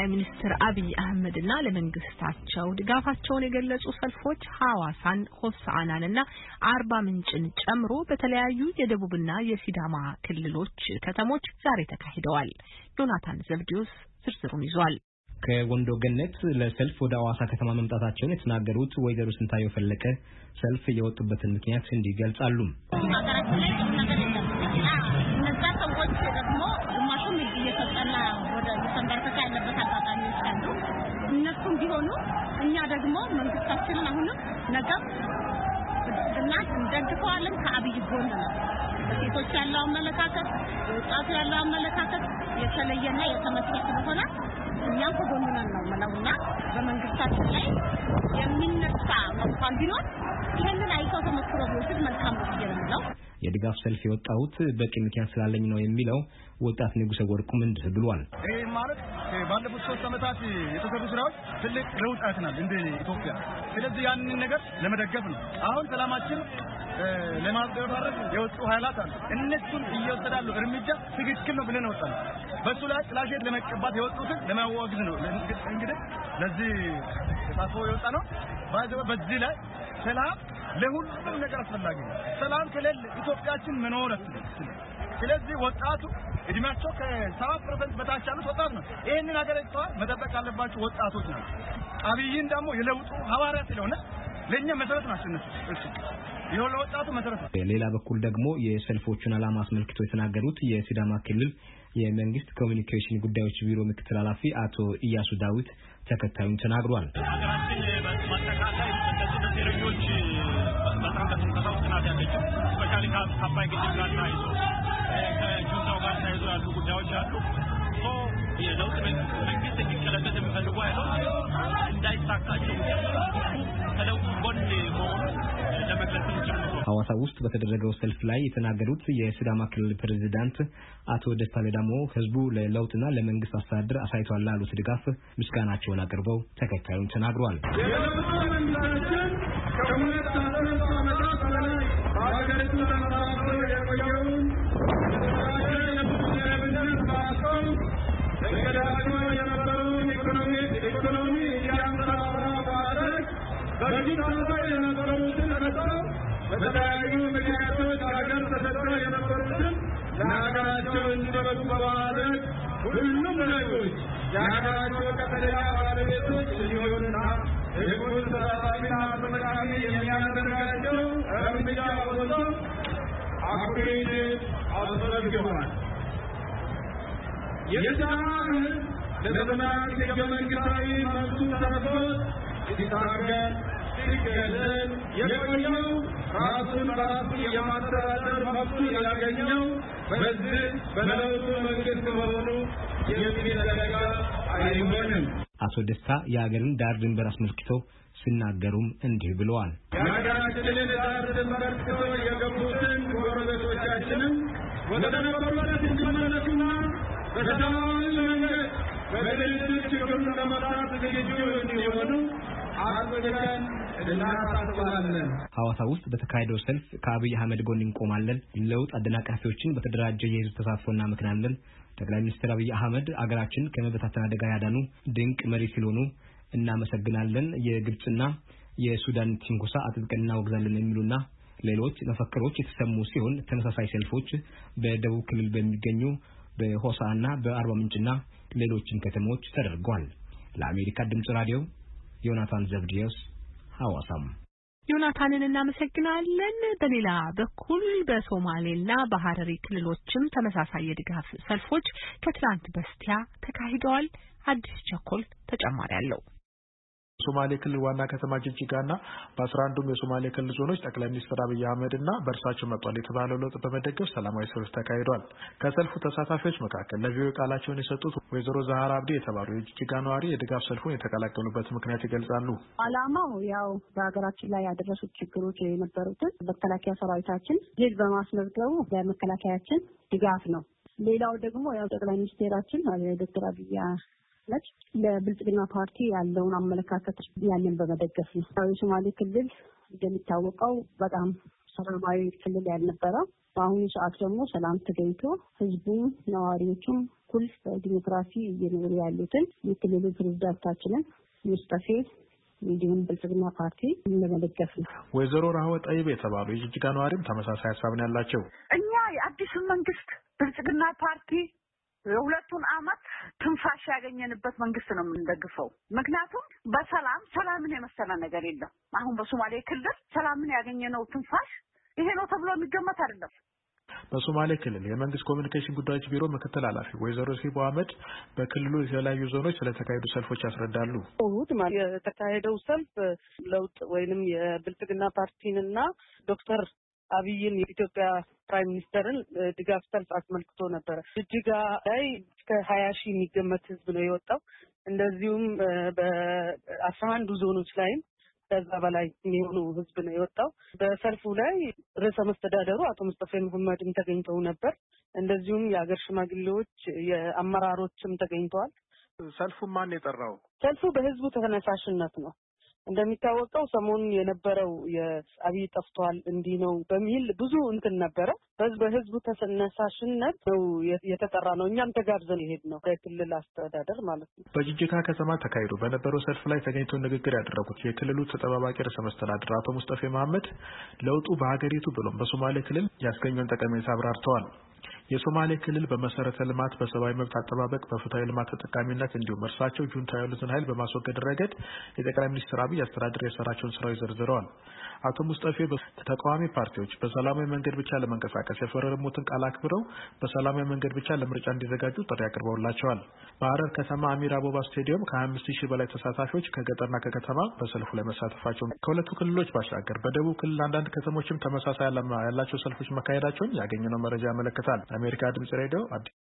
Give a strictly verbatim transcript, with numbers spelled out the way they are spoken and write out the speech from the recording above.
ጠቅላይ ሚኒስትር አብይ አህመድና ለመንግስታቸው ድጋፋቸውን የገለጹ ሰልፎች ሐዋሳን፣ ሆሳዕናንና አርባ ምንጭን ጨምሮ በተለያዩ የደቡብና የሲዳማ ክልሎች ከተሞች ዛሬ ተካሂደዋል። ዮናታን ዘብዲዮስ ዝርዝሩን ይዟል። ከወንዶ ገነት ለሰልፍ ወደ ሐዋሳ ከተማ መምጣታቸውን የተናገሩት ወይዘሮ ስንታየው ፈለቀ ሰልፍ የወጡበትን ምክንያት እንዲህ ይገልጻሉ። እነሱም ቢሆኑ እኛ ደግሞ መንግስታችንን አሁንም ነገም እና እንደግፈዋለን ከአብይ ጎን ነው። ሴቶች ያለው አመለካከት ወጣቱ ያለው አመለካከት የተለየና የተመሰረተ ስለሆነ እኛም ከጎን ነን ነው ማለውና በመንግስታችን ላይ የሚነሳ እንኳን ቢኖር ይሄንን አይቶ ተመክሮ ቢወስድ መልካም ነው ይላል። የድጋፍ ሰልፍ የወጣሁት በቂ ምክንያት ስላለኝ ነው የሚለው ወጣት ንጉሰ ወርቁም እንዲህ ብሏል። ይሄ ማለት ባለፉት ሶስት ዓመታት የተሰሩ ስራዎች ትልቅ ለውጥ አይተናል እንደ ኢትዮጵያ። ስለዚህ ያንን ነገር ለመደገፍ ነው። አሁን ሰላማችን ለማስደረግ የወጡ ኃይላት አሉ። እነሱን እየወሰዳሉ እርምጃ ትክክል ነው ብለን ወጣን። በሱ ላይ ጥላሸት ለመቀባት የወጡትን ለማወግዝ ነው። እንግዲህ ለዚህ ተሳትፎ የወጣ ነው። በዚህ ላይ ሰላም ለሁሉም ነገር አስፈላጊ ነው። ሰላም ከሌለ ኢትዮጵያችን መኖር አትችልም። ስለዚህ ወጣቱ እድሜያቸው ከሰባ ፐርሰንት በታች ያሉት ወጣት ነው። ይሄንን ሀገር መጠበቅ ያለባቸው ወጣቶች ናቸው። አብይን ደግሞ የለውጡ ሐዋርያ ስለሆነ ለኛ መሰረት ናቸው እነሱ። እሺ ይሁን ወጣቱ መሰረት ነው። በሌላ በኩል ደግሞ የሰልፎቹን ዓላማ አስመልክቶ የተናገሩት የሲዳማ ክልል የመንግስት ኮሚኒኬሽን ጉዳዮች ቢሮ ምክትል ኃላፊ አቶ ኢያሱ ዳዊት ተከታዩን ተናግሯል። ሀገራችን በማጠቃላይ እንደዚህ በቴሪቶሪዎች በጣም ተንቀሳቅሰው ጥናት ያለችው ስፔሻሊ ከአባይ ግድብ ጋር ተያይዞ ከጁንታው ጋር ተያይዞ ያሉ ጉዳዮች አሉ። ሶ የለውጥ መንግስት እንዲቀለበስ የሚፈልጉ ኃይሎች እንዳይሳካቸው ከለውጡ ጎን መሆኑን ለመግለጽ እንችላለን። ሐዋሳ ውስጥ በተደረገው ሰልፍ ላይ የተናገሩት የሲዳማ ክልል ፕሬዝዳንት አቶ ደስታ ሌዳሞ ህዝቡ ለለውጥና ለመንግስት አስተዳደር አሳይቷል ላሉት ድጋፍ ምስጋናቸውን አቅርበው ተከታዩን ተናግረዋል። በተለያዩ ምክንያቶች ሀገር ተሰጥቶ የነበሩትን ለሀገራቸው እንዲበሉ በማድረግ ሁሉም ዜጎች የሀገራቸው ቀጥተኛ ባለቤቶች እንዲሆኑና ህዝቡን ተሳታፊና ተጠቃሚ የሚያደርጋቸው እርምጃ ወስዶ አኩሪ አስመዝግቧል። የሲዳማ ህዝብ ለዘመናት ህገ መንግስታዊ መብቱ ተነፍጎት ሲታገል ሲገደል የቆየው ራሱን በራሱ የማስተዳደር መብቱን ያገኘው በዚህ በለውጡ መንግስት መሆኑ የሚዘነጋ አይሆንም። አቶ ደስታ የሀገርን ዳር ድንበር አስመልክተው ሲናገሩም እንዲህ ብለዋል። የሀገራችንን ዳር ድንበር አስመልክቶ የገቡትን ጎረቤቶቻችንም ወደ ነበሩበት እንዲመለሱና በሰላማዊ መንገድ በድርድር ችግሩን ለመፍታት ዝግጁ እንዲሆኑ አጥብቀን እናሳስባለን። ሐዋሳ ውስጥ በተካሄደው ሰልፍ ከአብይ አህመድ ጎን እንቆማለን፣ ለውጥ አደናቃፊዎችን በተደራጀ የህዝብ ተሳትፎ እናመክናለን፣ ጠቅላይ ሚኒስትር አብይ አህመድ አገራችን ከመበታተን አደጋ ያዳኑ ድንቅ መሪ ስለሆኑ እናመሰግናለን፣ የግብጽና የሱዳን ትንኮሳ አጥብቀን እናወግዛለን የሚሉና ሌሎች መፈክሮች የተሰሙ ሲሆን ተመሳሳይ ሰልፎች በደቡብ ክልል በሚገኙ በሆሳዕና በአርባ ምንጭና ሌሎችም ከተሞች ተደርጓል። ለአሜሪካ ድምጽ ራዲዮ ዮናታን ዘብዲዮስ ሐዋሳም። ዮናታንን እናመሰግናለን። በሌላ በኩል በሶማሌና በሐረሪ ክልሎችም ተመሳሳይ የድጋፍ ሰልፎች ከትናንት በስቲያ ተካሂደዋል። አዲስ ቸኮል ተጨማሪ አለው። ሶማሌ ክልል ዋና ከተማ ጅጅጋና በአስራ አንዱም የሶማሌ ክልል ዞኖች ጠቅላይ ሚኒስትር አብይ አህመድና በእርሳቸው መጥቷል የተባለው ለውጥ በመደገፍ ሰላማዊ ሰልፍ ተካሂዷል። ከሰልፉ ተሳታፊዎች መካከል ለቪኦኤ ቃላቸውን የሰጡት ወይዘሮ ዛሃራ አብዲ የተባሉ የጅጅጋ ነዋሪ የድጋፍ ሰልፉን የተቀላቀሉበት ምክንያት ይገልጻሉ። ዓላማው ያው በሀገራችን ላይ ያደረሱት ችግሮች የነበሩትን መከላከያ ሰራዊታችን ድል በማስመዝገቡ ለመከላከያችን ድጋፍ ነው። ሌላው ደግሞ ያው ጠቅላይ ሚኒስትራችን ዶክተር አብይ ነች ለብልጽግና ፓርቲ ያለውን አመለካከት ያንን በመደገፍ ነው። የሶማሌ ክልል እንደሚታወቀው በጣም ሰላማዊ ክልል ያልነበረው በአሁኑ ሰዓት ደግሞ ሰላም ተገኝቶ ህዝቡም ነዋሪዎቹም ኩል ዲሞክራሲ እየኖሩ ያሉትን የክልሉ ፕሬዝዳንታችንን ሙስጠፌ እንዲሁም ብልጽግና ፓርቲ ለመደገፍ ነው። ወይዘሮ ራህወ ጠይብ የተባሉ የጅጅጋ ነዋሪም ተመሳሳይ ሀሳብ ነው ያላቸው። እኛ የአዲሱ መንግስት ብልጽግና ፓርቲ የሁለቱን አመት ትንፋሽ ያገኘንበት መንግስት ነው የምንደግፈው። ምክንያቱም በሰላም ሰላምን የመሰለ ነገር የለም። አሁን በሶማሌ ክልል ሰላምን ያገኘነው ትንፋሽ ይሄ ነው ተብሎ የሚገመት አይደለም። በሶማሌ ክልል የመንግስት ኮሚኒኬሽን ጉዳዮች ቢሮ ምክትል ኃላፊ ወይዘሮ ሲቦ አህመድ በክልሉ የተለያዩ ዞኖች ስለተካሄዱ ሰልፎች ያስረዳሉ። እሁድ ማለት የተካሄደው ሰልፍ ለውጥ ወይንም የብልጽግና ፓርቲንና ዶክተር አብይን የኢትዮጵያ ፕራይም ሚኒስተርን ድጋፍ ሰልፍ አስመልክቶ ነበር። ጅጅጋ ላይ እስከ ሀያ ሺህ የሚገመት ህዝብ ነው የወጣው። እንደዚሁም በአስራ አንዱ ዞኖች ላይ ከዛ በላይ የሚሆኑ ህዝብ ነው የወጣው። በሰልፉ ላይ ርዕሰ መስተዳደሩ አቶ ሙስጠፌ መሐመድም ተገኝተው ነበር። እንደዚሁም የሀገር ሽማግሌዎች የአመራሮችም ተገኝተዋል። ሰልፉ ማን የጠራው? ሰልፉ በህዝቡ ተነሳሽነት ነው። እንደሚታወቀው ሰሞኑን የነበረው የአብይ ጠፍቷል እንዲህ ነው በሚል ብዙ እንትን ነበረ። በህዝቡ ተነሳሽነት ነው የተጠራ ነው። እኛም ተጋብዘን ይሄድ ነው በክልል አስተዳደር ማለት ነው። በጅጅጋ ከተማ ተካሂዶ በነበረው ሰልፍ ላይ ተገኝተው ንግግር ያደረጉት የክልሉ ተጠባባቂ ርዕሰ መስተዳድር አቶ ሙስጠፌ መሐመድ ለውጡ በሀገሪቱ ብሎም በሶማሌ ክልል ያስገኘውን ጠቀሜታ አብራርተዋል። የሶማሌ ክልል በመሰረተ ልማት፣ በሰብአዊ መብት አጠባበቅ፣ በፍትሃዊ ልማት ተጠቃሚነት እንዲሁም እርሳቸው ጁንታ ያሉትን ኃይል በማስወገድ ረገድ የጠቅላይ ሚኒስትር አብይ አስተዳደር የሰራቸውን ስራዎች ዘርዝረዋል። አቶ ሙስጠፌ ተቃዋሚ ፓርቲዎች በሰላማዊ መንገድ ብቻ ለመንቀሳቀስ የፈረሙትን ቃል አክብረው በሰላማዊ መንገድ ብቻ ለምርጫ እንዲዘጋጁ ጥሪ አቅርበውላቸዋል። በሐረር ከተማ አሚር አቦባ ስቴዲየም ከሀያ አምስት ሺህ በላይ ተሳታፊዎች ከገጠርና ከከተማ በሰልፉ ላይ መሳተፋቸውን ከሁለቱ ክልሎች ባሻገር በደቡብ ክልል አንዳንድ ከተሞችም ተመሳሳይ ዓላማ ያላቸው ሰልፎች መካሄዳቸውን ያገኘነው መረጃ ያመለክታል። አሜሪካ ድምጽ ሬዲዮ